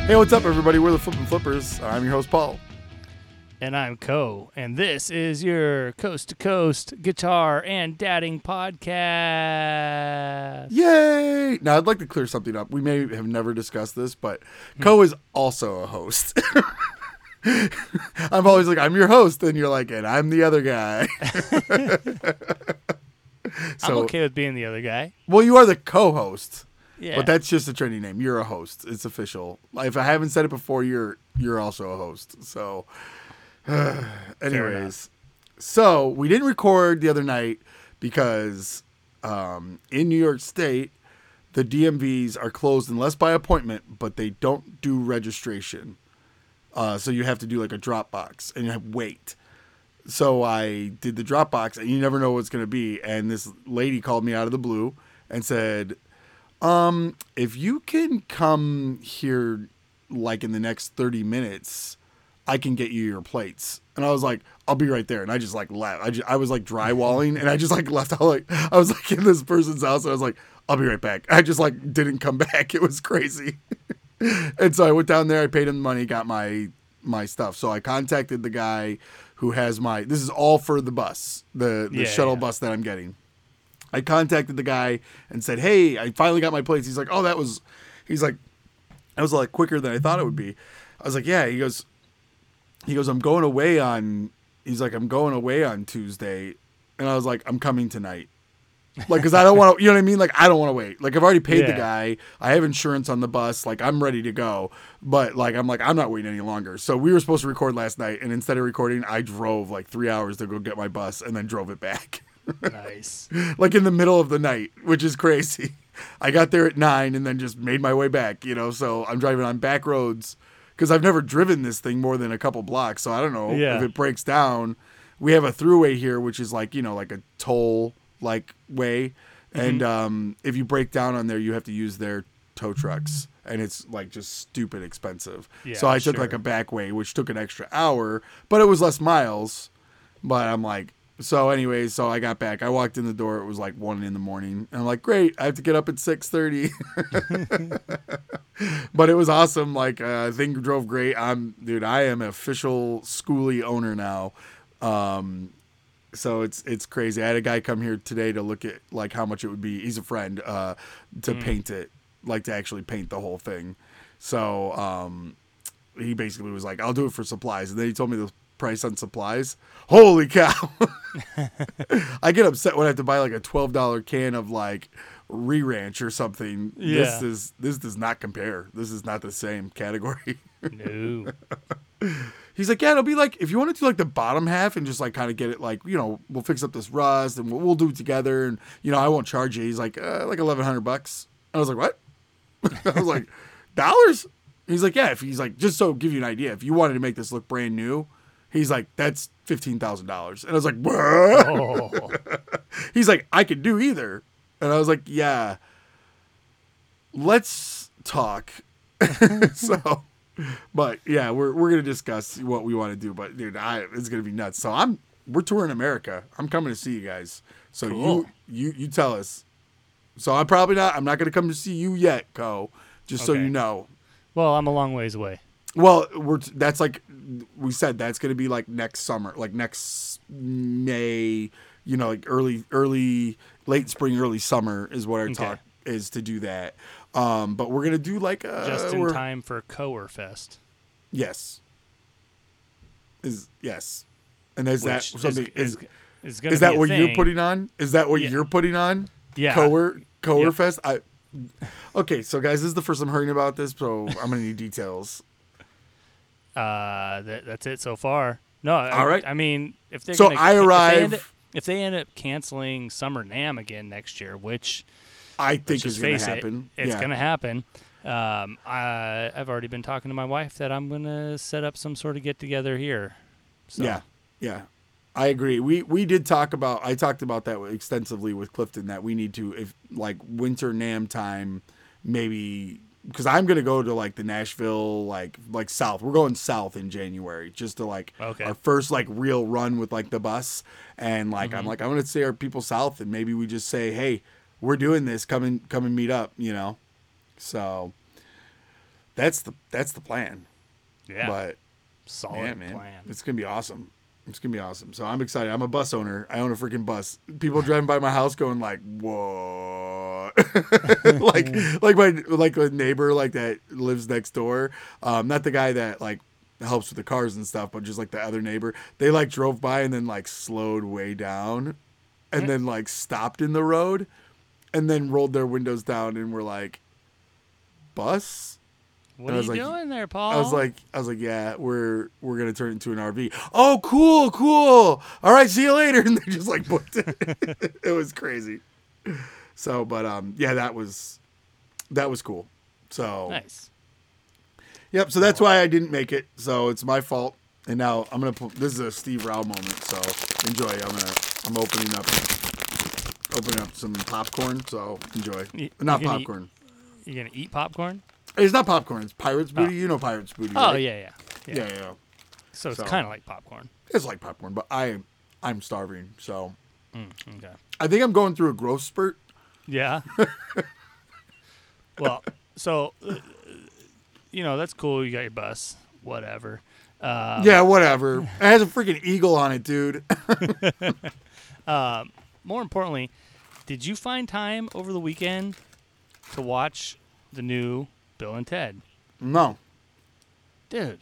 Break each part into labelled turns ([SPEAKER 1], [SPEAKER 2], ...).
[SPEAKER 1] Hey, what's up, everybody? We're the Flippin' Flippers. I'm your host, Paul.
[SPEAKER 2] And I'm Co. And this is your Coast to Coast Guitar and Dadding Podcast.
[SPEAKER 1] Yay! Now, I'd like to clear something up. We may have never discussed this, but Co is also a host. I'm always like, I'm your host, and you're like, and I'm the other guy.
[SPEAKER 2] I'm okay with being the other guy.
[SPEAKER 1] Well, you are the co-host.
[SPEAKER 2] Yeah.
[SPEAKER 1] But that's just a trendy name. You're a host. It's official. If I haven't said it before, you're also a host. So, anyways. So, we didn't record the other night because in New York State, the DMVs are closed unless by appointment, but they don't do registration. So, you have to do like a drop box and you have wait. So, I did the drop box and you never know what it's going to be. And this lady called me out of the blue and said, if you can come here like in the next 30 minutes, I can get you your plates. And I was like, I'll be right there. And I just like left. I was like drywalling and I just like left. I was like in this person's house and I was like, I'll be right back. I just like didn't come back. It was crazy. And so I went down there, I paid him the money, got my stuff. So I contacted the guy who has this is all for the bus, the shuttle bus that I'm getting. I contacted the guy and said, hey, I finally got my plates. He's like, that was a lot quicker than I thought it would be. I was like, yeah. He goes, I'm going away on Tuesday. And I was like, I'm coming tonight. Like, cause I don't want to, you know what I mean? Like, I don't want to wait. Like, I've already paid the guy. I have insurance on the bus. Like, I'm ready to go. But like, I'm not waiting any longer. So we were supposed to record last night. And instead of recording, I drove like 3 hours to go get my bus and then drove it back.
[SPEAKER 2] Nice.
[SPEAKER 1] Like in the middle of the night, which is crazy. I got there at 9 and then just made my way back, so I'm driving on back roads because I've never driven this thing more than a couple blocks. So I don't know if it breaks down. We have a throughway here, which is like, like a toll like way. Mm-hmm. And if you break down on there, you have to use their tow trucks. And it's like just stupid expensive. Yeah, so I took like a back way, which took an extra hour, but it was less miles. But I'm like, so anyways, so I got back. I walked in the door. It was like 1 a.m. And I'm like, great. I have to get up at 6:30. But it was awesome. Like, thing drove great. I am an official schoolie owner now. So it's crazy. I had a guy come here today to look at like how much it would be. He's a friend, to paint it, like to actually paint the whole thing. So, he basically was like, I'll do it for supplies. And then he told me the price on supplies. Holy cow. I get upset when I have to buy like a $12 can of like Re-Ranch or something. Yeah. This does not compare. This is not the same category.
[SPEAKER 2] No.
[SPEAKER 1] He's like, yeah, it'll be like, if you want to do like the bottom half and just like kind of get it like, we'll fix up this rust and we'll do it together. And, I won't charge you. He's like $1,100. I was like, what? I was like, dollars? He's like, yeah. He's like, just so give you an idea, if you wanted to make this look brand new, he's like, that's $15,000. And I was like, what? Oh. He's like, I could do either. And I was like, yeah, let's talk. So, but yeah, we're going to discuss what we want to do. But dude, it's going to be nuts. So we're touring America. I'm coming to see you guys. So cool. you tell us. So I'm not going to come to see you yet, Co. Just so you know.
[SPEAKER 2] Well, I'm a long ways away.
[SPEAKER 1] Well, that's like we said, that's going to be like next summer, like next May, like late spring, early summer is what our talk is to do that. But we're going to do like
[SPEAKER 2] just in time for Coerfest.
[SPEAKER 1] Yes. Yes. And is that something
[SPEAKER 2] is
[SPEAKER 1] that what you're putting on? Is that what you're putting on?
[SPEAKER 2] Yeah.
[SPEAKER 1] Coerfest? Yep. Okay, so guys, this is the first I'm hearing about this, so I'm going to need details.
[SPEAKER 2] That's it so far. No,
[SPEAKER 1] all right.
[SPEAKER 2] I mean, if they're if they end up canceling Summer NAMM again next year, which
[SPEAKER 1] I think is going to happen.
[SPEAKER 2] It's going to happen. I've already been talking to my wife that I'm going to set up some sort of get together here. So.
[SPEAKER 1] Yeah. I agree. We did talk about. I talked about that extensively with Clifton, that we need to, if like winter NAMM time, maybe, because I'm gonna go to like the Nashville, like south. We're going south in January, just to like our first like real run with like the bus, and like I'm gonna say our people south, and maybe we just say, hey, we're doing this. Come and meet up. So that's the plan.
[SPEAKER 2] Yeah.
[SPEAKER 1] But
[SPEAKER 2] Solid
[SPEAKER 1] yeah, man,
[SPEAKER 2] plan.
[SPEAKER 1] it's gonna be awesome. It's gonna be awesome. So I'm excited. I'm a bus owner. I own a freaking bus. People driving by my house going like, "What?" like a neighbor like that lives next door. Not the guy that like helps with the cars and stuff, but just like the other neighbor. They like drove by and then like slowed way down, and then like stopped in the road, and then rolled their windows down and were like, "Bus."
[SPEAKER 2] What
[SPEAKER 1] And
[SPEAKER 2] are
[SPEAKER 1] I
[SPEAKER 2] you
[SPEAKER 1] was like-
[SPEAKER 2] doing there, Paul?
[SPEAKER 1] I was like, yeah, we're gonna turn it into an RV. Oh, cool. All right, see you later. And they just like booked it. It was crazy. So, but yeah, that was cool. So,
[SPEAKER 2] nice.
[SPEAKER 1] yep. So that's why I didn't make it. So it's my fault. And now I'm gonna put. This is a Steve Rao moment. So enjoy. I'm opening up some popcorn. So enjoy. Not
[SPEAKER 2] you gonna
[SPEAKER 1] popcorn.
[SPEAKER 2] You gonna eat popcorn?
[SPEAKER 1] It's not popcorn. It's Pirates Booty. You know Pirates Booty.
[SPEAKER 2] Oh
[SPEAKER 1] right?
[SPEAKER 2] yeah.
[SPEAKER 1] Yeah.
[SPEAKER 2] So it's
[SPEAKER 1] So-
[SPEAKER 2] kind of like popcorn.
[SPEAKER 1] It's like popcorn, but I'm starving, so
[SPEAKER 2] Okay.
[SPEAKER 1] I think I'm going through a growth spurt.
[SPEAKER 2] Yeah. Well, so that's cool. You got your bus, whatever.
[SPEAKER 1] Yeah, whatever. It has a freaking eagle on it, dude.
[SPEAKER 2] More importantly, did you find time over the weekend to watch the new Bill and Ted?
[SPEAKER 1] No,
[SPEAKER 2] Dude.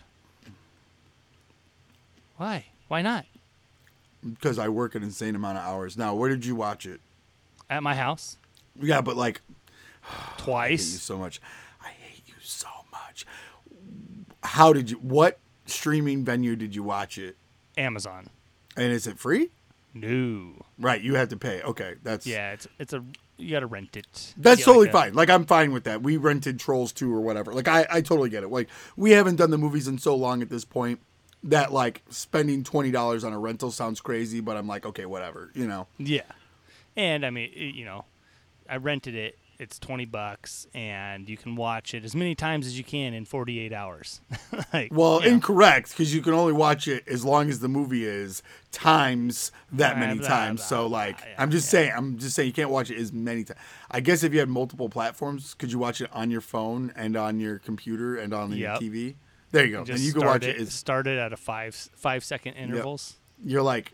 [SPEAKER 2] Why? Why not?
[SPEAKER 1] because I work an insane amount of hours. Now, where did you watch it?
[SPEAKER 2] At my house?
[SPEAKER 1] Yeah, but like, I hate you
[SPEAKER 2] Twice.
[SPEAKER 1] so much. I hate you so much. How did you? What streaming venue did you watch it?
[SPEAKER 2] Amazon.
[SPEAKER 1] And is it free?
[SPEAKER 2] No.
[SPEAKER 1] Right, you have to pay. Okay, that's
[SPEAKER 2] Yeah, you gotta rent it.
[SPEAKER 1] That's
[SPEAKER 2] Get
[SPEAKER 1] totally
[SPEAKER 2] like a-
[SPEAKER 1] fine. Like, I'm fine with that. We rented Trolls 2 or whatever. Like, I totally get it. Like, we haven't done the movies in so long at this point that, like, spending $20 on a rental sounds crazy, but I'm like, okay, whatever, you know?
[SPEAKER 2] Yeah. And I mean, I rented it. It's $20 and you can watch it as many times as you can in 48 hours. Like,
[SPEAKER 1] Well,
[SPEAKER 2] you know.
[SPEAKER 1] incorrect, because you can only watch it as long as the movie is times that
[SPEAKER 2] Blah,
[SPEAKER 1] many
[SPEAKER 2] blah,
[SPEAKER 1] times.
[SPEAKER 2] blah,
[SPEAKER 1] So,
[SPEAKER 2] blah.
[SPEAKER 1] like,
[SPEAKER 2] Yeah,
[SPEAKER 1] I'm just saying you can't watch it as many times. I guess if you had multiple platforms, could you watch it on your phone and on your computer and on your
[SPEAKER 2] Yep.
[SPEAKER 1] TV? There you go.
[SPEAKER 2] Just
[SPEAKER 1] And you can watch it as
[SPEAKER 2] start it at a 5-second intervals.
[SPEAKER 1] you're like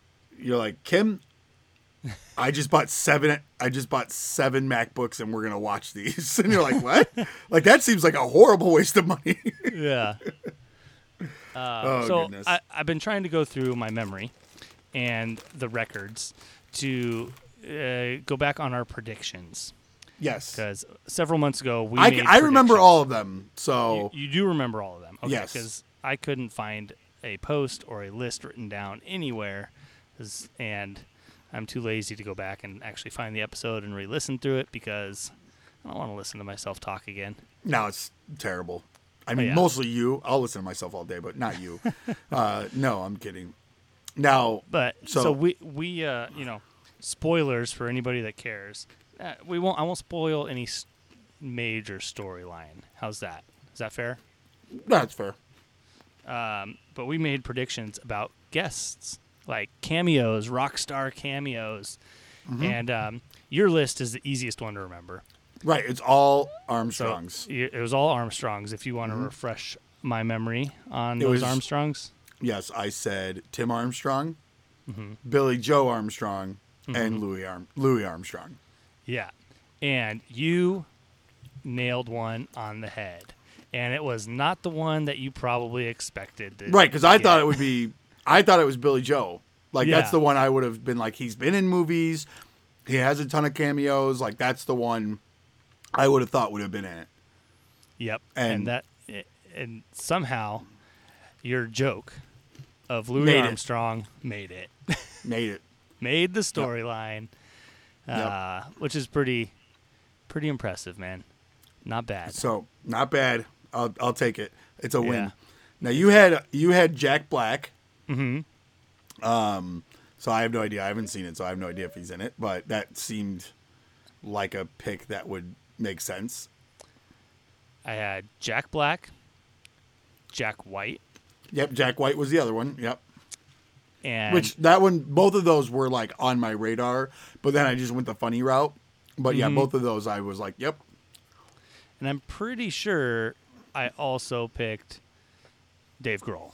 [SPEAKER 1] Kim, I just bought 7 MacBooks and we're gonna watch these. And you're like, what? Like, that seems like a horrible waste of money.
[SPEAKER 2] Yeah.
[SPEAKER 1] Oh,
[SPEAKER 2] So
[SPEAKER 1] goodness.
[SPEAKER 2] I've been trying to go through my memory and the records to go back on our predictions,
[SPEAKER 1] Yes,
[SPEAKER 2] because several months ago we made
[SPEAKER 1] I remember
[SPEAKER 2] predictions.
[SPEAKER 1] all of them. So
[SPEAKER 2] You do remember all of them? Okay,
[SPEAKER 1] Yes.
[SPEAKER 2] Because I couldn't find a post or a list written down anywhere, and I'm too lazy to go back and actually find the episode and re-listen through it because I don't want to listen to myself talk again.
[SPEAKER 1] now it's terrible. I mean,
[SPEAKER 2] yeah.
[SPEAKER 1] mostly you. I'll listen to myself all day, but not you. No, I'm kidding. Now,
[SPEAKER 2] But
[SPEAKER 1] So-
[SPEAKER 2] so we spoilers for anybody that cares. I won't spoil any major storyline. How's that? Is that fair?
[SPEAKER 1] that's fair.
[SPEAKER 2] But we made predictions about guests, like cameos, rock star cameos,
[SPEAKER 1] Mm-hmm.
[SPEAKER 2] and your list is the easiest one to remember.
[SPEAKER 1] Right, it's all
[SPEAKER 2] So
[SPEAKER 1] Armstrongs.
[SPEAKER 2] it was all Armstrongs. If you want to refresh my memory on those
[SPEAKER 1] was-
[SPEAKER 2] Armstrongs,
[SPEAKER 1] Yes, I said Tim Armstrong,
[SPEAKER 2] Mm-hmm.
[SPEAKER 1] Billy Joe Armstrong, and Louis Armstrong.
[SPEAKER 2] yeah, and you nailed one on the head, and it was not the one that you probably expected.
[SPEAKER 1] Right, because I
[SPEAKER 2] get.
[SPEAKER 1] thought it was Billy Joe. Like,
[SPEAKER 2] Yeah.
[SPEAKER 1] that's the one I would have been like, he's been in movies, he has a ton of cameos. Like, that's the one I would have thought would have been in it.
[SPEAKER 2] Yep,
[SPEAKER 1] And-
[SPEAKER 2] and somehow your joke of Louis
[SPEAKER 1] Made it.
[SPEAKER 2] Armstrong made it.
[SPEAKER 1] Made it.
[SPEAKER 2] Made the storyline,
[SPEAKER 1] Yep.
[SPEAKER 2] which is pretty impressive, man. Not bad.
[SPEAKER 1] So, not bad. I'll take it. It's a win.
[SPEAKER 2] Yeah.
[SPEAKER 1] Now, you had Jack Black.
[SPEAKER 2] Mm-hmm.
[SPEAKER 1] So I have no idea. I haven't seen it, so I have no idea if he's in it. But that seemed like a pick that would make sense.
[SPEAKER 2] I had Jack Black, Jack White,
[SPEAKER 1] Yep, Jack White was the other one. Yep.
[SPEAKER 2] and
[SPEAKER 1] Which, that one, both of those were like on my radar, but then I just went the funny route. But yeah, both of those I was like, yep.
[SPEAKER 2] and I'm pretty sure I also picked Dave Grohl.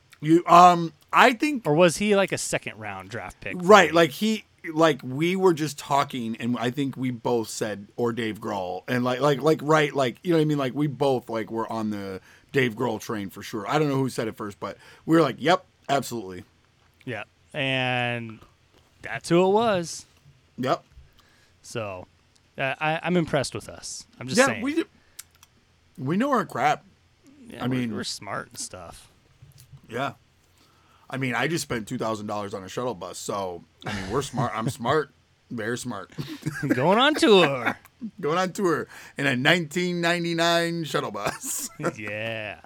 [SPEAKER 1] I think
[SPEAKER 2] Or was he like a second round draft pick?
[SPEAKER 1] right, like we were just talking, and I think we both said or Dave Grohl, and right, like you know what I mean, like we both like were on the Dave Grohl train for sure. I don't know who said it first, but we were like, yep, absolutely,
[SPEAKER 2] Yeah, and that's who it was.
[SPEAKER 1] yep,
[SPEAKER 2] So I'm impressed with us. I'm just
[SPEAKER 1] yeah,
[SPEAKER 2] saying.
[SPEAKER 1] we know our crap.
[SPEAKER 2] Yeah,
[SPEAKER 1] I mean,
[SPEAKER 2] we're smart and stuff.
[SPEAKER 1] Yeah. I mean, I just spent $2,000 on a shuttle bus, so I mean, we're smart. I'm smart, very smart.
[SPEAKER 2] Going on tour.
[SPEAKER 1] Going on tour in a 1999 shuttle bus.
[SPEAKER 2] Yeah.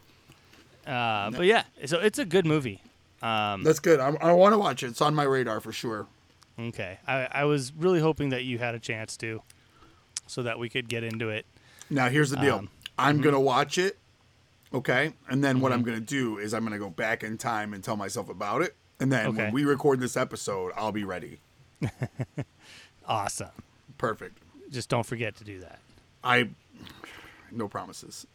[SPEAKER 2] But yeah, so it's a good movie.
[SPEAKER 1] That's good. I want to watch it. It's on my radar for sure.
[SPEAKER 2] Okay. I was really hoping that you had a chance to, so that we could get into it.
[SPEAKER 1] Now, here's the deal. I'm going to watch it, okay? And then what I'm going to do is I'm going to go back in time and tell myself about it. And then when we record this episode, I'll be ready.
[SPEAKER 2] Awesome.
[SPEAKER 1] Perfect.
[SPEAKER 2] Just don't forget to do that.
[SPEAKER 1] No promises.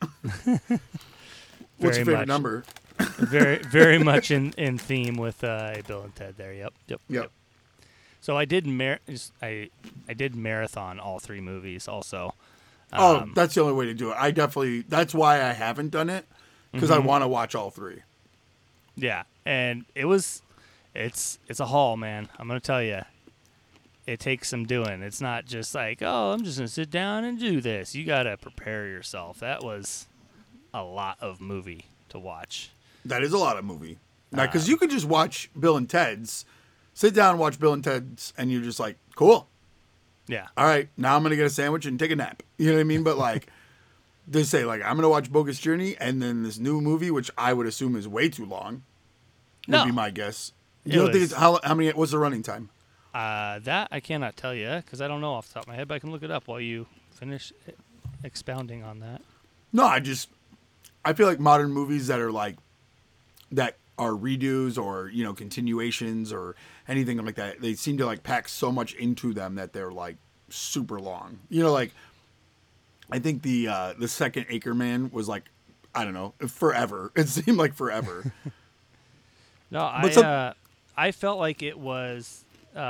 [SPEAKER 1] What's
[SPEAKER 2] Very
[SPEAKER 1] your favorite
[SPEAKER 2] much.
[SPEAKER 1] number?
[SPEAKER 2] Very, very much in theme with Bill and Ted there. Yep. So I did I did marathon all three movies also.
[SPEAKER 1] That's the only way to do it. That's why I haven't done it, because I want to watch all three.
[SPEAKER 2] Yeah, and it's a haul, man. I'm gonna tell you, it takes some doing. It's not just like, oh, I'm just gonna sit down and do this. You gotta prepare yourself. That was a lot of movie to watch.
[SPEAKER 1] That is a lot of movie. Now, because you could just watch Bill and Ted's, sit down and watch Bill and Ted's, and you're just like, cool.
[SPEAKER 2] Yeah.
[SPEAKER 1] All right, now I'm going to get a sandwich and take a nap. You know what I mean? But, like, they say, like, I'm going to watch Bogus Journey and then this new movie, which I would assume is way too long, would be my guess. You don't think it's, how many, what's the running time?
[SPEAKER 2] That I cannot tell you, because I don't know off the top of my head, but I can look it up while you finish expounding on that.
[SPEAKER 1] No, I feel like modern movies that are, like, that are redos or, you know, continuations or anything like that, they seem to like pack so much into them that they're like super long. You know, like I think the second Anchorman was like, I don't know, forever. It seemed like forever.
[SPEAKER 2] No, I felt like it was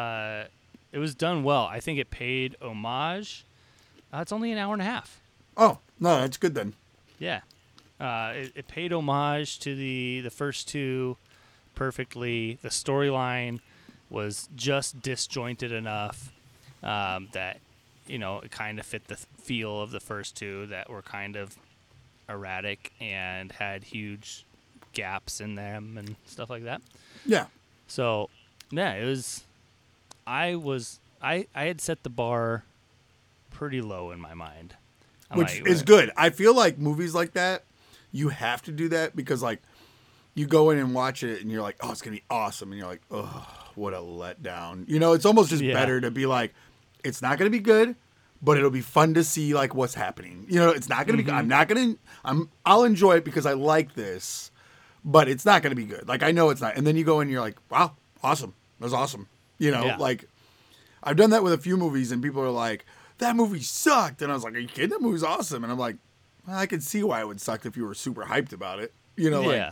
[SPEAKER 2] done well. I think it paid homage. It's only an hour and a half.
[SPEAKER 1] Oh, no, that's good then.
[SPEAKER 2] Yeah. It paid homage to the first two perfectly. The storyline was just disjointed enough that, you know, it kind of fit the feel of the first two that were kind of erratic and had huge gaps in them and stuff like that.
[SPEAKER 1] Yeah.
[SPEAKER 2] So, yeah, it was. I had set the bar pretty low in my mind.
[SPEAKER 1] Which is good. I feel like movies like that, you have to do that because, like, you go in and watch it and you're like, oh, it's going to be awesome. And you're like, oh, what a letdown. You know, it's almost just better to be like, it's not going to be good, but it'll be fun to see, like, what's happening. You know, it's not going to be, I'll enjoy it because I like this, but it's not going to be good. Like, I know it's not. And then you go in and you're like, wow, awesome. That was awesome. You know, like, I've done that with a few movies and people are like, that movie sucked. And I was like, are you kidding? That movie's awesome. And I'm like, well, I could see why it would suck if you were super hyped about it. You know, like.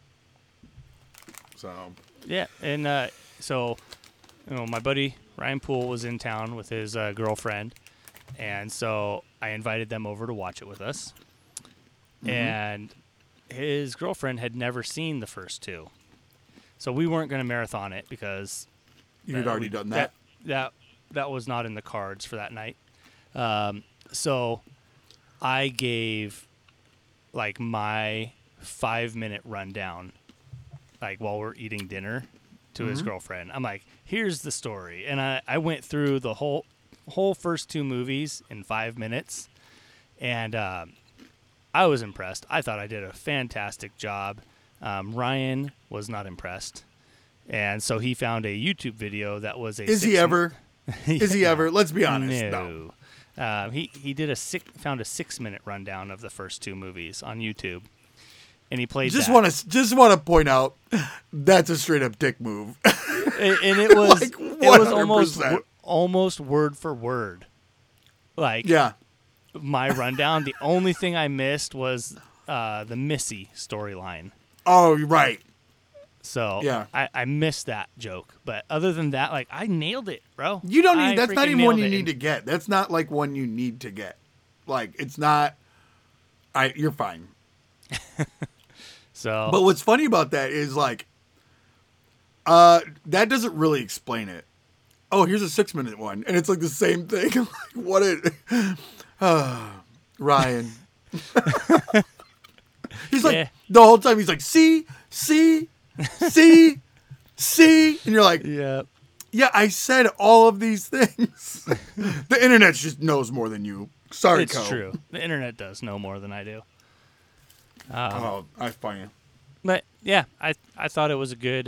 [SPEAKER 1] So.
[SPEAKER 2] Yeah. And so, you know, my buddy Ryan Poole was in town with his girlfriend. And so I invited them over to watch it with us. Mm-hmm. And his girlfriend had never seen the first two. So we weren't going to marathon it because.
[SPEAKER 1] You had already done that?
[SPEAKER 2] That was not in the cards for that night. So I gave like my 5-minute rundown, like while we're eating dinner to his girlfriend. I'm like, here's the story. And I went through the whole first two movies in 5 minutes. And I was impressed. I thought I did a fantastic job. Ryan was not impressed. And so he found a YouTube video that was a.
[SPEAKER 1] Is he ever? Is he ever? Let's be honest.
[SPEAKER 2] No. He found a 6-minute rundown of the first two movies on YouTube, and he played. Just want
[SPEAKER 1] to point out that's a straight up dick move.
[SPEAKER 2] And it was
[SPEAKER 1] like
[SPEAKER 2] it was almost word for word, like
[SPEAKER 1] my
[SPEAKER 2] rundown. The only thing I missed was the Missy storyline.
[SPEAKER 1] Oh, right.
[SPEAKER 2] So
[SPEAKER 1] Yeah.
[SPEAKER 2] I missed that joke. But other than that, like, I nailed it, bro.
[SPEAKER 1] You don't
[SPEAKER 2] I
[SPEAKER 1] need. That's not
[SPEAKER 2] freaking
[SPEAKER 1] even one
[SPEAKER 2] nailed
[SPEAKER 1] you
[SPEAKER 2] it.
[SPEAKER 1] need to get. That's not like one you need to get. Like it's not. You're fine.
[SPEAKER 2] So,
[SPEAKER 1] But what's funny about that is like, that doesn't really explain it. Oh, here's a 6-minute one, and it's like the same thing. Like, what it? Ryan. He's like
[SPEAKER 2] Yeah.
[SPEAKER 1] the whole time. He's like, see, and you're like,
[SPEAKER 2] yeah.
[SPEAKER 1] yeah, I said all of these things. The internet just knows more than you. Sorry,
[SPEAKER 2] It's
[SPEAKER 1] Co.
[SPEAKER 2] true. The internet does know more than I do.
[SPEAKER 1] Oh, I find you.
[SPEAKER 2] But yeah, I thought it was a good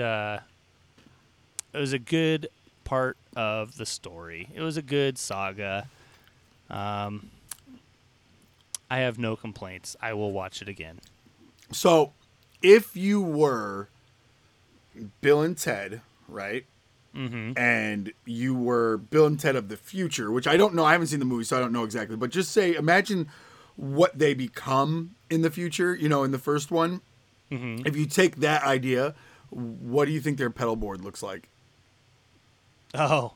[SPEAKER 2] part of the story. It was a good saga. I have no complaints. I will watch it again.
[SPEAKER 1] So, if you were Bill and Ted, right?
[SPEAKER 2] Mm-hmm.
[SPEAKER 1] And you were Bill and Ted of the future, which I don't know. I haven't seen the movie, so I don't know exactly. But just say, imagine what they become in the future, in the first one.
[SPEAKER 2] Mm-hmm.
[SPEAKER 1] If you take that idea, what do you think their pedal board looks like?
[SPEAKER 2] Oh,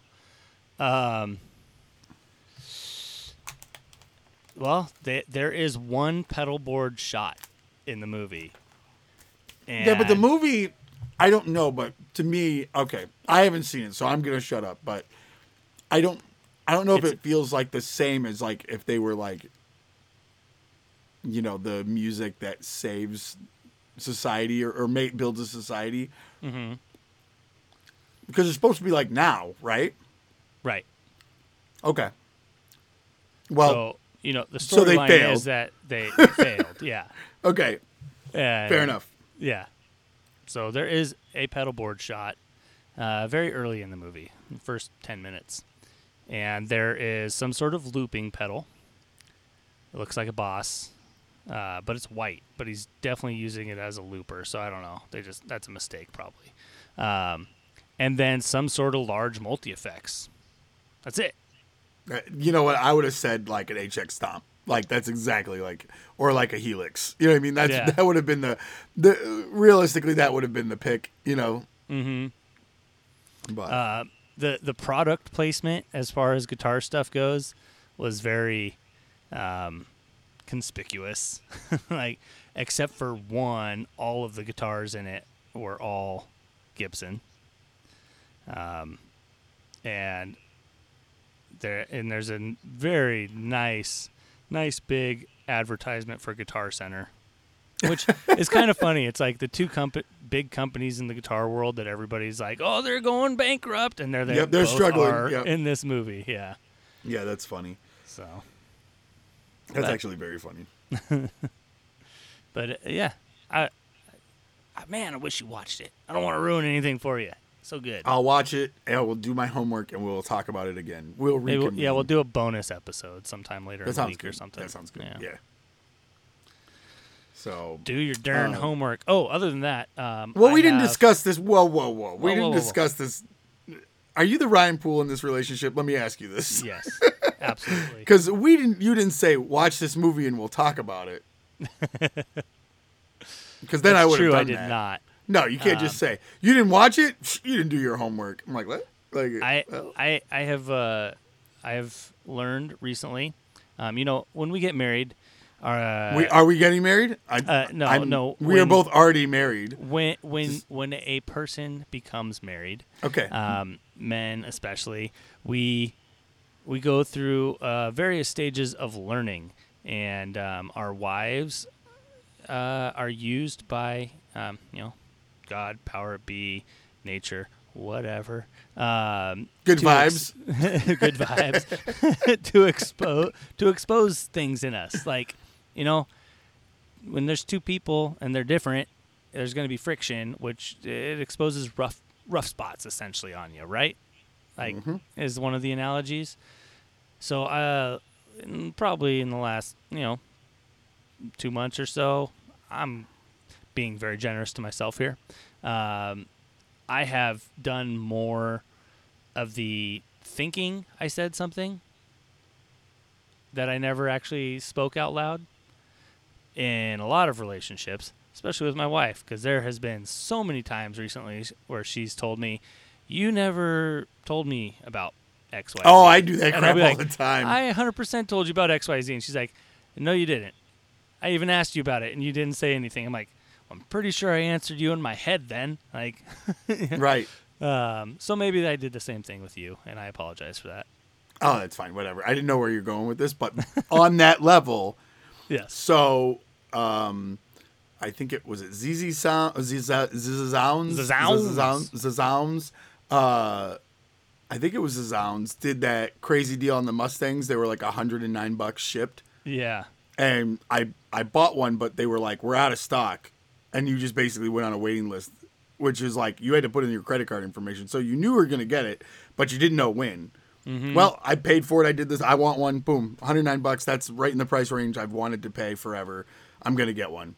[SPEAKER 2] well, there is one pedal board shot in the movie. And
[SPEAKER 1] Yeah, but the movie, I don't know, but to me, okay, I haven't seen it, so I'm gonna shut up. But I don't know if it feels like the same as like if they were like, the music that saves society or builds a society.
[SPEAKER 2] Mm-hmm.
[SPEAKER 1] Because it's supposed to be like now, right?
[SPEAKER 2] Right.
[SPEAKER 1] Okay. Well,
[SPEAKER 2] So, the
[SPEAKER 1] so they
[SPEAKER 2] storyline
[SPEAKER 1] failed.
[SPEAKER 2] is that they failed. Yeah.
[SPEAKER 1] okay,
[SPEAKER 2] And,
[SPEAKER 1] fair enough.
[SPEAKER 2] Yeah. So there is a pedal board shot very early in the movie, the first 10 minutes. And there is some sort of looping pedal. It looks like a boss, but it's white. But he's definitely using it as a looper, so I don't know. That's a mistake probably. And then some sort of large multi-effects. That's it.
[SPEAKER 1] You know what? I would have said like an HX Stomp. Like that's exactly like, or like a Helix. You know what I mean? That would have been the realistically that would have been the pick.
[SPEAKER 2] Mm-hmm.
[SPEAKER 1] But
[SPEAKER 2] the product placement as far as guitar stuff goes was very conspicuous. Like except for one, all of the guitars in it were all Gibson. And there's a very nice big advertisement for Guitar Center, which is kind of funny. It's like the two big companies in the guitar world that everybody's like, oh, they're going bankrupt, and they're
[SPEAKER 1] they're
[SPEAKER 2] both
[SPEAKER 1] struggling
[SPEAKER 2] are in this movie. Yeah.
[SPEAKER 1] Yeah, that's funny.
[SPEAKER 2] So
[SPEAKER 1] that's actually very funny.
[SPEAKER 2] But yeah, I wish you watched it. I don't want to ruin anything for you. So good.
[SPEAKER 1] I'll watch it and we'll do my homework and we'll talk about it again. We'll reconvene.
[SPEAKER 2] We'll do a bonus episode sometime later in the week
[SPEAKER 1] good.
[SPEAKER 2] or something.
[SPEAKER 1] That sounds good. Yeah. So
[SPEAKER 2] do your darn homework. Oh, other than that,
[SPEAKER 1] we didn't discuss this. Whoa. We didn't discuss
[SPEAKER 2] whoa.
[SPEAKER 1] this. Are you the Ryan Poole in this relationship? Let me ask you this.
[SPEAKER 2] Yes, absolutely.
[SPEAKER 1] Because you didn't say watch this movie and we'll talk about it. Because then I would have done that.
[SPEAKER 2] I did not.
[SPEAKER 1] No, you can't just say you didn't watch it. You didn't do your homework. I'm like, what? Like,
[SPEAKER 2] I have learned recently. When we get married,
[SPEAKER 1] are we getting married?
[SPEAKER 2] No.
[SPEAKER 1] We are both already married.
[SPEAKER 2] When a person becomes married,
[SPEAKER 1] okay,
[SPEAKER 2] men especially, we go through various stages of learning, and our wives are used by God, power be, nature, whatever.
[SPEAKER 1] Good vibes.
[SPEAKER 2] Good vibes to expose things in us. Like, when there's two people and they're different, there's going to be friction, which it exposes rough spots essentially on you, right? Like, is one of the analogies. So, probably in the last, 2 months or so, I'm being very generous to myself here. I have done more of the thinking I said something that I never actually spoke out loud. in a lot of relationships, especially with my wife, because there has been so many times recently where she's told me, "You never told me about XYZ."
[SPEAKER 1] Oh, I do that
[SPEAKER 2] And I'll
[SPEAKER 1] crap
[SPEAKER 2] be
[SPEAKER 1] all
[SPEAKER 2] like,
[SPEAKER 1] the time.
[SPEAKER 2] I 100% told you about XYZ. And she's like, "No, you didn't. I even asked you about it, and you didn't say anything." I'm like, well, I'm pretty sure I answered you in my head then. Like,
[SPEAKER 1] Right.
[SPEAKER 2] so maybe I did the same thing with you, and I apologize for that.
[SPEAKER 1] Oh, that's fine. Whatever. I didn't know where you're going with this, but on that level,
[SPEAKER 2] Yes.
[SPEAKER 1] so I think it was ZZ Sound, Zazzounds, Zazzounds. I think it was Zazzounds did that crazy deal on the Mustangs. They were like $109 shipped,
[SPEAKER 2] Yeah.
[SPEAKER 1] and I bought one, but they were like, we're out of stock, and you just basically went on a waiting list, which is like you had to put in your credit card information, so you knew you were gonna get it, but you didn't know when.
[SPEAKER 2] Mm-hmm.
[SPEAKER 1] Well, I paid for it. I did this. I want one. Boom, $109. That's right in the price range I've wanted to pay forever. I'm gonna get one.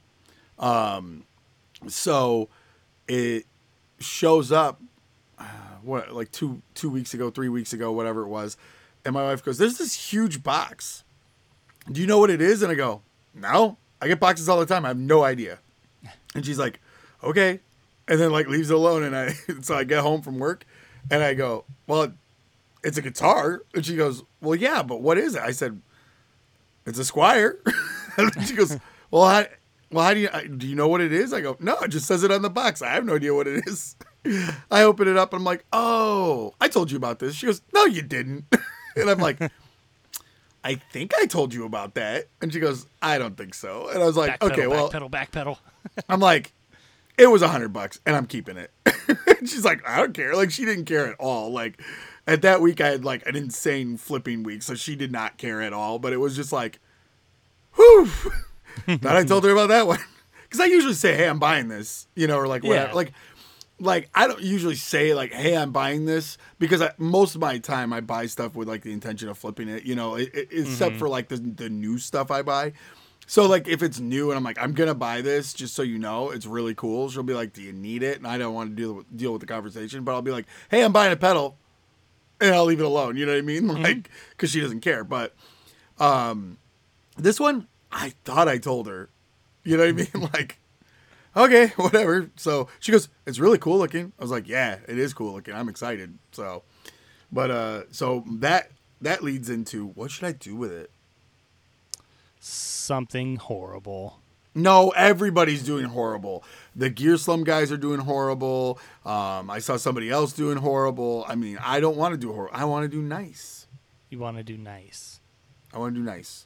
[SPEAKER 1] So it shows up. What, like 2 weeks ago, 3 weeks ago, whatever it was, and my wife goes, "There's this huge box. Do you know what it is?" And I go, "No, I get boxes all the time. I have no idea." And she's like, "Okay," and then like leaves it alone. And so I get home from work, and I go, "Well, it's a guitar." And she goes, "Well, yeah, but what is it?" I said, "It's a Squier." And she goes, "Well, how do you know what it is?" I go, "No, it just says it on the box. I have no idea what it is." I open it up and I'm like, "Oh, I told you about this." She goes, "No, you didn't." And I'm like, "I think I told you about that." And she goes, "I don't think so." And I was like, "Okay, well,"
[SPEAKER 2] backpedal.
[SPEAKER 1] I'm like, "It was $100 and I'm keeping it." And she's like, "I don't care." Like, she didn't care at all. Like, at that week I had like an insane flipping week, so she did not care at all. But it was just like, whew. Thought I told her about that one. Because I usually say, "Hey, I'm buying this," or like whatever.
[SPEAKER 2] Yeah.
[SPEAKER 1] Like I don't usually say like, "Hey, I'm buying this," because most of my time I buy stuff with like the intention of flipping it, except for like the new stuff I buy. So like if it's new and I'm like, "I'm gonna buy this," just so you know, it's really cool. She'll be like, "Do you need it?" And I don't want to deal with the conversation, but I'll be like, "Hey, I'm buying a pedal," and I'll leave it alone. You know what I mean? Like, because she doesn't care. But this one, I thought I told her. You know what I mean? Like, okay, whatever. So she goes, "It's really cool looking." I was like, "Yeah, it is cool looking. I'm excited." So, but so that leads into, what should I do with it?
[SPEAKER 2] Something horrible.
[SPEAKER 1] No, everybody's doing horrible. The Gear Slum guys are doing horrible. I saw somebody else doing horrible. I mean, I don't want to do horrible. I want to do nice.
[SPEAKER 2] You want to do nice.
[SPEAKER 1] I want to do nice.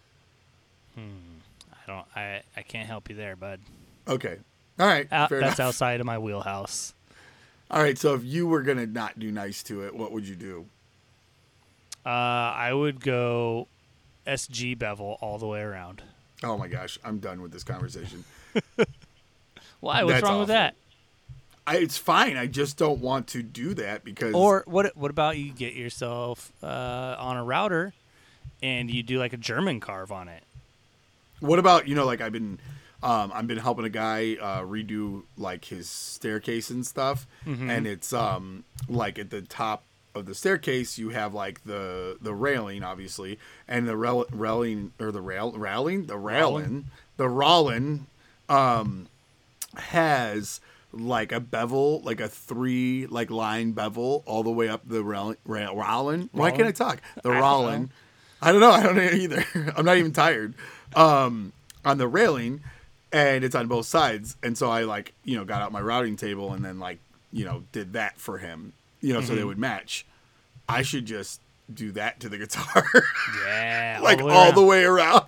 [SPEAKER 2] I can't help you there, bud.
[SPEAKER 1] Okay. All right. Fair
[SPEAKER 2] That's
[SPEAKER 1] enough.
[SPEAKER 2] outside of my wheelhouse.
[SPEAKER 1] All right. So if you were going to not do nice to it, what would you do?
[SPEAKER 2] I would go SG bevel all the way around.
[SPEAKER 1] Oh my gosh. I'm done with this conversation.
[SPEAKER 2] Why? What's
[SPEAKER 1] That's
[SPEAKER 2] wrong with
[SPEAKER 1] awful.
[SPEAKER 2] that?
[SPEAKER 1] It's fine. I just don't want to do that because.
[SPEAKER 2] Or what about you get yourself on a router and you do like a German carve on it?
[SPEAKER 1] What about, like I've been helping a guy redo like his staircase and stuff, and it's like at the top of the staircase you have like the railing obviously, and the railing has like a bevel, like a 3 like line bevel all the way up the railing. Why can't I talk? The railing. I don't know. I don't know either. I'm not even tired. On the railing, and it's on both sides. And so I like, got out my routing table and then like, did that for him, so they would match. I should just do that to the guitar.
[SPEAKER 2] Yeah.
[SPEAKER 1] Like all the way around.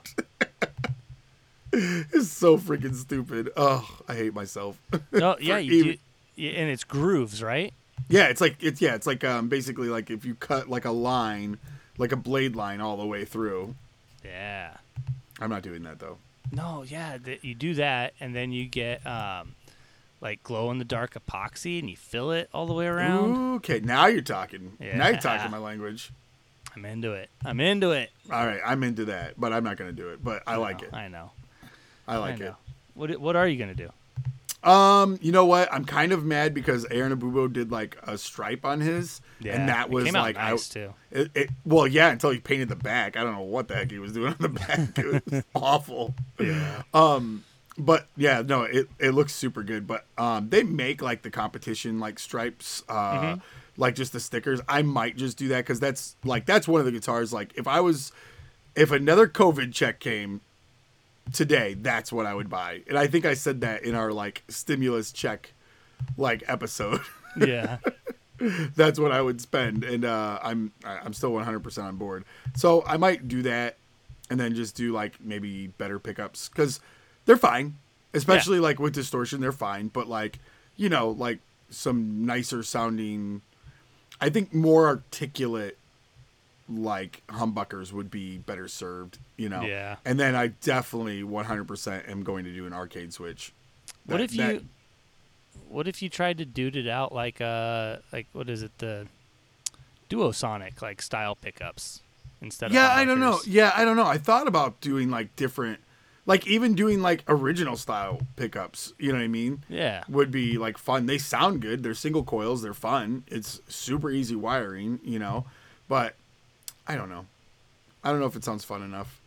[SPEAKER 1] It's so freaking stupid. Oh, I hate myself.
[SPEAKER 2] No, yeah, you do. Yeah, and it's grooves, right?
[SPEAKER 1] Yeah, it's like basically like if you cut like a line, like a blade line all the way through.
[SPEAKER 2] Yeah.
[SPEAKER 1] I'm not doing that though.
[SPEAKER 2] No, yeah, you do that, and then you get like glow in the dark epoxy, and you fill it all the way around.
[SPEAKER 1] Okay, now you're talking.
[SPEAKER 2] Yeah.
[SPEAKER 1] Now you're talking my language.
[SPEAKER 2] I'm into it.
[SPEAKER 1] All right, I'm into that, but I'm not going to do it. But I like it.
[SPEAKER 2] I know.
[SPEAKER 1] I like it.
[SPEAKER 2] What are you gonna do?
[SPEAKER 1] You know what? I'm kind of mad because Aaron Abubo did like a stripe on his,
[SPEAKER 2] Yeah,
[SPEAKER 1] and that was
[SPEAKER 2] it came out
[SPEAKER 1] like
[SPEAKER 2] nice too.
[SPEAKER 1] Well, yeah, until he painted the back. I don't know what the heck he was doing on the back. It was awful.
[SPEAKER 2] Yeah.
[SPEAKER 1] But yeah, no, it looks super good. But they make like the competition like stripes, like just the stickers. I might just do that because that's one of the guitars. Like if another COVID check came today, that's what I would buy. And I think I said that in our like stimulus check like episode.
[SPEAKER 2] Yeah.
[SPEAKER 1] That's what I would spend, and I'm still 100% on board. So I might do that, and then just do like maybe better pickups because they're fine, especially like with distortion, they're fine. But like like some nicer sounding, I think more articulate like humbuckers would be better served.
[SPEAKER 2] Yeah.
[SPEAKER 1] And then I definitely 100% am going to do an arcade switch.
[SPEAKER 2] What if you tried to dude it out like what is it, the Duosonic like style pickups instead of
[SPEAKER 1] I don't know.
[SPEAKER 2] humbuckers?
[SPEAKER 1] Yeah, I don't know. I thought about doing like different, like even doing like original style pickups. You know what I mean?
[SPEAKER 2] Yeah.
[SPEAKER 1] Would be like fun. They sound good. They're single coils. They're fun. It's super easy wiring. But I don't know. I don't know if it sounds fun enough.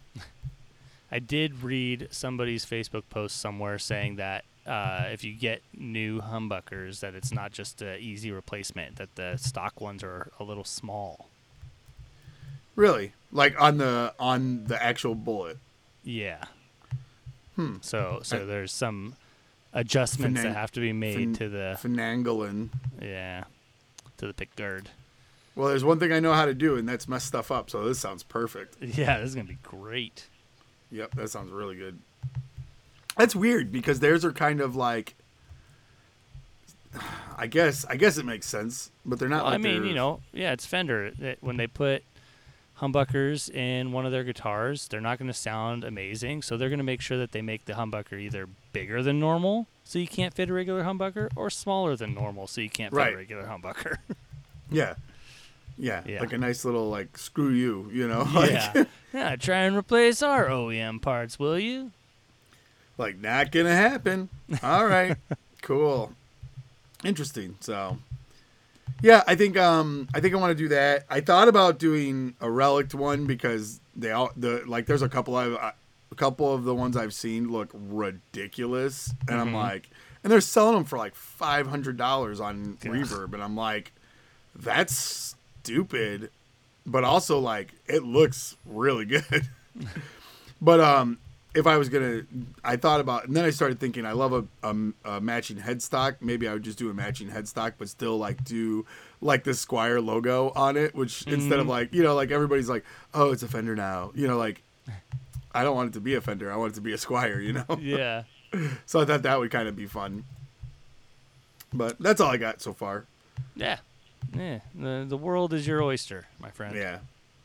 [SPEAKER 2] I did read somebody's Facebook post somewhere saying that if you get new humbuckers, that it's not just an easy replacement, that the stock ones are a little small.
[SPEAKER 1] Really? Like on the actual bullet?
[SPEAKER 2] Yeah. So there's some adjustments that have to be made to the
[SPEAKER 1] finagling.
[SPEAKER 2] Yeah, to the pick guard.
[SPEAKER 1] Well, there's one thing I know how to do, and that's mess stuff up. So this sounds perfect.
[SPEAKER 2] Yeah, this is gonna be great.
[SPEAKER 1] Yep, that sounds really good. That's weird because theirs are kind of like, I guess it makes sense, but they're not.
[SPEAKER 2] Well,
[SPEAKER 1] like
[SPEAKER 2] it's Fender. When they put humbuckers in one of their guitars, they're not going to sound amazing, so they're going to make sure that they make the humbucker either bigger than normal, so you can't fit a regular humbucker, or smaller than normal, so you can't fit a regular humbucker.
[SPEAKER 1] Yeah, like a nice little like screw you, Like,
[SPEAKER 2] yeah. Try and replace our OEM parts, will you?
[SPEAKER 1] Like, not gonna happen. All right, cool, interesting. So, yeah, I think I want to do that. I thought about doing a Relict one because there's a couple of the ones I've seen look ridiculous, and I'm like, and they're selling them for like $500 on Reverb, and I'm like, that's stupid, but also like it looks really good. But if I was gonna, I thought about, and then I started thinking, I love a matching headstock. Maybe I would just do a matching headstock, but still like do like the Squier logo on it, which instead of like, like everybody's like, oh, it's a Fender now, like, I don't want it to be a Fender. I want it to be a Squier,
[SPEAKER 2] Yeah.
[SPEAKER 1] So I thought that would kind of be fun. But that's all I got so far.
[SPEAKER 2] Yeah. Yeah. The world is your oyster, my friend.
[SPEAKER 1] Yeah.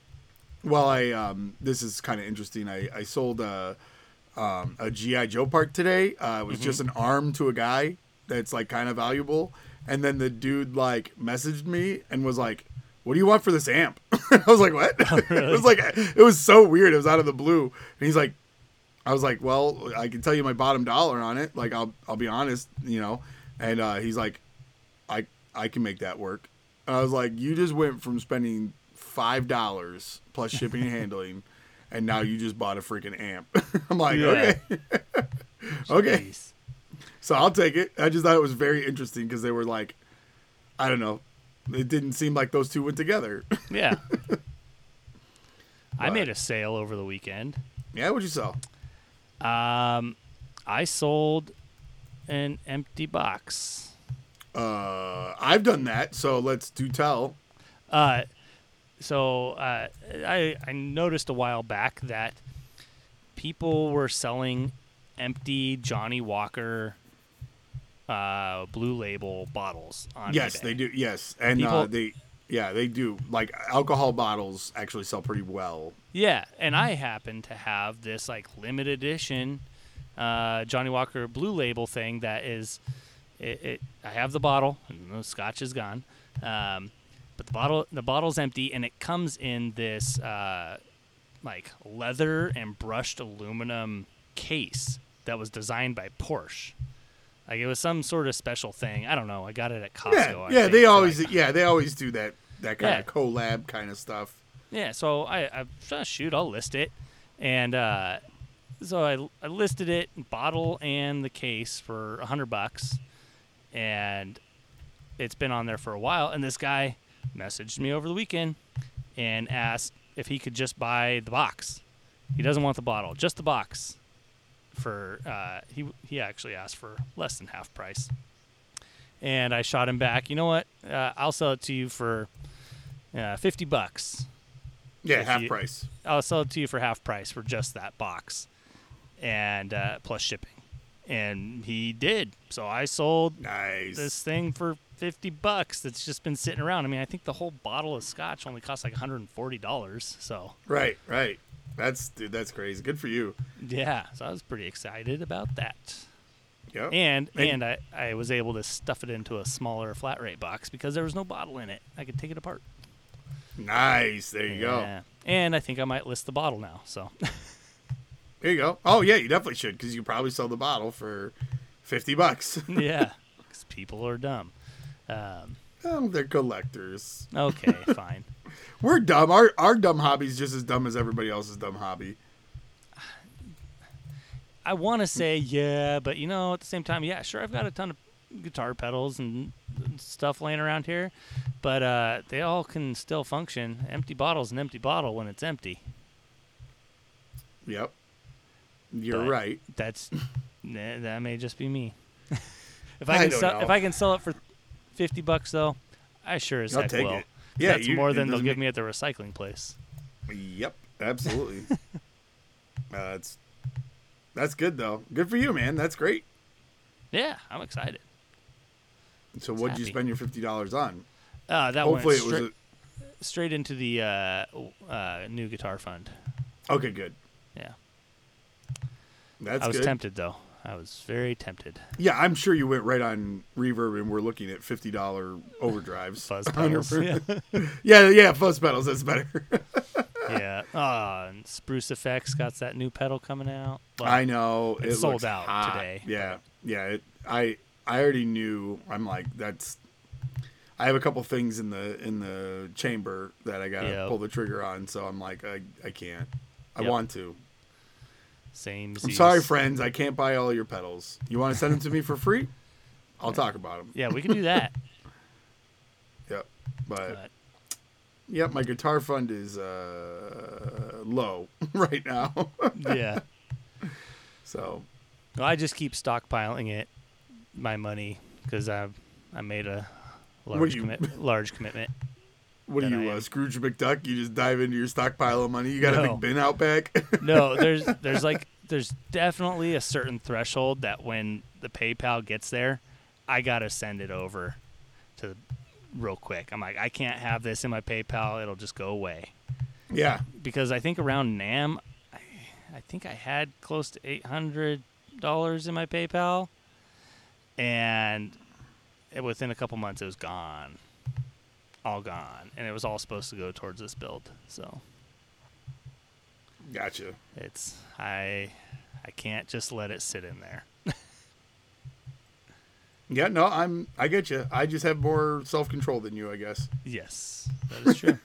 [SPEAKER 1] Well, this is kind of interesting. I sold a G.I. Joe part today. It was just an arm to a guy that's like kind of valuable. And then the dude like messaged me and was like, what do you want for this amp? I was like, what?
[SPEAKER 2] Oh, really?
[SPEAKER 1] It was so weird. It was out of the blue. And he's like, I was like, well, I can tell you my bottom dollar on it. Like, I'll be honest, and he's like, I can make that work. And I was like, you just went from spending $5 plus shipping and handling, and now you just bought a freaking amp. I'm like, okay. Okay. So I'll take it. I just thought it was very interesting because they were like, I don't know. It didn't seem like those two went together.
[SPEAKER 2] Yeah. I made a sale over the weekend.
[SPEAKER 1] Yeah, what'd you sell?
[SPEAKER 2] I sold an empty box.
[SPEAKER 1] I've done that, so let's do tell.
[SPEAKER 2] I noticed a while back that people were selling empty Johnny Walker Blue Label bottles on
[SPEAKER 1] Yes,
[SPEAKER 2] eBay.
[SPEAKER 1] they do. Yes, and they do. Like alcohol bottles actually sell pretty well.
[SPEAKER 2] Yeah, and I happen to have this like limited edition Johnny Walker Blue Label thing that is I have the bottle and the scotch is gone. But the bottle's empty, and it comes in this like leather and brushed aluminum case that was designed by Porsche. Like it was some sort of special thing. I don't know. I got it at Costco.
[SPEAKER 1] Yeah,
[SPEAKER 2] I
[SPEAKER 1] they
[SPEAKER 2] think,
[SPEAKER 1] always
[SPEAKER 2] like,
[SPEAKER 1] they always do that kind
[SPEAKER 2] Yeah.
[SPEAKER 1] of collab kind of stuff.
[SPEAKER 2] Yeah, so I shoot, I'll list it, and so I listed it, bottle and the case for $100, and it's been on there for a while. And this guy messaged me over the weekend and asked if he could just buy the box. He doesn't want the bottle, just the box. For he actually asked for less than half price, and I shot him back. You know what? I'll sell it to you for $50.
[SPEAKER 1] Yeah,
[SPEAKER 2] If
[SPEAKER 1] half
[SPEAKER 2] you-
[SPEAKER 1] price.
[SPEAKER 2] I'll sell it to you for half price for just that box, and plus shipping. And he did. So I sold
[SPEAKER 1] Nice.
[SPEAKER 2] this thing for $50 that's just been sitting around. I mean, I think the whole bottle of scotch only cost like $140. So
[SPEAKER 1] Right. That's crazy. Good for you.
[SPEAKER 2] yeah, so I was pretty excited about that.
[SPEAKER 1] Yep.
[SPEAKER 2] And I was able to stuff it into a smaller flat rate box because there was no bottle in it. I could take it apart.
[SPEAKER 1] Nice. There you go.
[SPEAKER 2] Yeah. And I think I might list the bottle now. So
[SPEAKER 1] There you go. Oh yeah, you definitely should because you probably sell the bottle for $50.
[SPEAKER 2] yeah, because people are dumb.
[SPEAKER 1] Oh, they're collectors.
[SPEAKER 2] Okay, fine.
[SPEAKER 1] We're dumb. Our dumb hobby's just as dumb as everybody else's dumb hobby.
[SPEAKER 2] I want to say yeah, but you know, at the same time, yeah, sure, I've got a ton of guitar pedals and stuff laying around here, but they all can still function. Empty bottle's an empty bottle when it's empty.
[SPEAKER 1] Yep. You're
[SPEAKER 2] But
[SPEAKER 1] right.
[SPEAKER 2] That's that may just be me. If
[SPEAKER 1] I
[SPEAKER 2] I can
[SPEAKER 1] don't
[SPEAKER 2] sell,
[SPEAKER 1] know.
[SPEAKER 2] if I can sell it for $50 though, I sure as
[SPEAKER 1] I'll
[SPEAKER 2] heck
[SPEAKER 1] take
[SPEAKER 2] will.
[SPEAKER 1] it. Yeah,
[SPEAKER 2] That's more than
[SPEAKER 1] it
[SPEAKER 2] they'll
[SPEAKER 1] doesn't
[SPEAKER 2] give me at the recycling place.
[SPEAKER 1] Yep, absolutely. That's good though. Good for you, man. That's great.
[SPEAKER 2] Yeah, I'm excited.
[SPEAKER 1] So what'd you
[SPEAKER 2] happy.
[SPEAKER 1] spend your $50 on?
[SPEAKER 2] That
[SPEAKER 1] Hopefully
[SPEAKER 2] went
[SPEAKER 1] it was
[SPEAKER 2] straight into the new guitar fund.
[SPEAKER 1] okay. Good.
[SPEAKER 2] Yeah,
[SPEAKER 1] That's
[SPEAKER 2] I was
[SPEAKER 1] good.
[SPEAKER 2] tempted though. I was very tempted.
[SPEAKER 1] Yeah, I'm sure you went right on Reverb and we're looking at $50 overdrives.
[SPEAKER 2] Fuzz pedals. Yeah.
[SPEAKER 1] Yeah, fuzz pedals. That's better.
[SPEAKER 2] Yeah. And Spruce Effects got that new pedal coming out. Well,
[SPEAKER 1] I know
[SPEAKER 2] it
[SPEAKER 1] it
[SPEAKER 2] sold
[SPEAKER 1] looks
[SPEAKER 2] out
[SPEAKER 1] hot.
[SPEAKER 2] today.
[SPEAKER 1] Yeah. I already knew. I'm like that's. I have a couple things in the chamber that I gotta
[SPEAKER 2] Yep.
[SPEAKER 1] pull the trigger on. So I'm like I can't. I
[SPEAKER 2] Yep.
[SPEAKER 1] want to.
[SPEAKER 2] Same.
[SPEAKER 1] I'm sorry, friends. I can't buy all your pedals. You want to send them to me for free? I'll talk about them.
[SPEAKER 2] Yeah, we can do that.
[SPEAKER 1] Yep. But
[SPEAKER 2] But
[SPEAKER 1] yep, my guitar fund is low right now.
[SPEAKER 2] yeah.
[SPEAKER 1] So
[SPEAKER 2] Well, I just keep stockpiling it, my money, because I made a large
[SPEAKER 1] you-
[SPEAKER 2] large commitment.
[SPEAKER 1] what are
[SPEAKER 2] That I
[SPEAKER 1] you,
[SPEAKER 2] am.
[SPEAKER 1] Scrooge McDuck? You just dive into your stockpile of money. You got a
[SPEAKER 2] No.
[SPEAKER 1] big bin out back.
[SPEAKER 2] No, there's definitely a certain threshold that when the PayPal gets there, I gotta send it over to real quick. I'm like, I can't have this in my PayPal; it'll just go away.
[SPEAKER 1] Yeah.
[SPEAKER 2] Because I think around NAMM, I think I had close to $800 in my PayPal, and within a couple months it was gone, all gone, and it was all supposed to go towards this build. So
[SPEAKER 1] Gotcha.
[SPEAKER 2] it's I can't just let it sit in there.
[SPEAKER 1] Yeah, no, I get you. I just have more self-control than you, I guess.
[SPEAKER 2] Yes, that is true.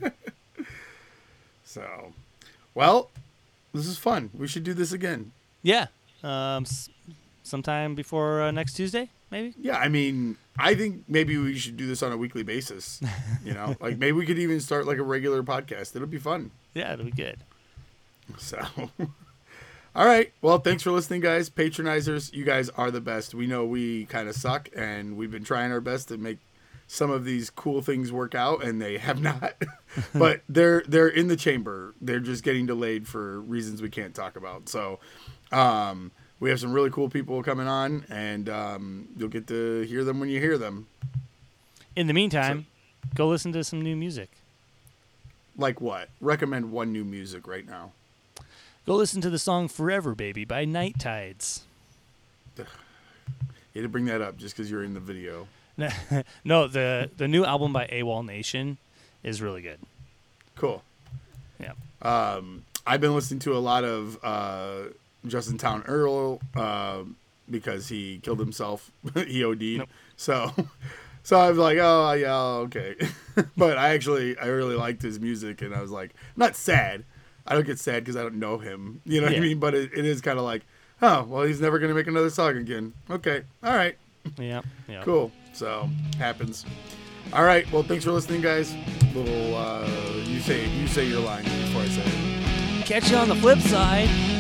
[SPEAKER 1] So, well, this is fun. We should do this again.
[SPEAKER 2] Yeah, sometime before next Tuesday, maybe.
[SPEAKER 1] Yeah, I mean, I think maybe we should do this on a weekly basis. You know, like maybe we could even start like a regular podcast. It'll be fun.
[SPEAKER 2] Yeah, it'll be good.
[SPEAKER 1] So, all right. Well, thanks for listening, guys. Patronizers, you guys are the best. We know we kind of suck, and we've been trying our best to make some of these cool things work out, and they have not. But they're in the chamber. They're just getting delayed for reasons we can't talk about. So, we have some really cool people coming on, and you'll get to hear them when you hear them.
[SPEAKER 2] In the meantime, go listen to some new music.
[SPEAKER 1] Like what? Recommend one new music right now.
[SPEAKER 2] Go listen to the song "Forever Baby" by Night Tides.
[SPEAKER 1] You had to bring that up just because you're in the video.
[SPEAKER 2] No, the new album by AWOL Nation is really good.
[SPEAKER 1] Cool.
[SPEAKER 2] Yeah.
[SPEAKER 1] I've been listening to a lot of Justin Town Earl, because he killed himself. He OD'd.
[SPEAKER 2] Nope.
[SPEAKER 1] So I was like, oh yeah, okay. But I really liked his music, and I was like, not sad. I don't get sad because I don't know him. You know what I mean? But it is kind of like, oh, well, he's never gonna make another song again. Okay, all right,
[SPEAKER 2] Yeah.
[SPEAKER 1] cool. So happens. All right. Well, thanks for listening, guys. Little you say your line before I say it.
[SPEAKER 2] Catch you on the flip side.